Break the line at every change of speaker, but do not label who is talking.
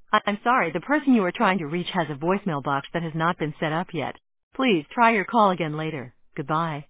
I'm sorry, the person you are trying to reach has a voicemail box that has not been set up yet. Please try your call again later. Goodbye.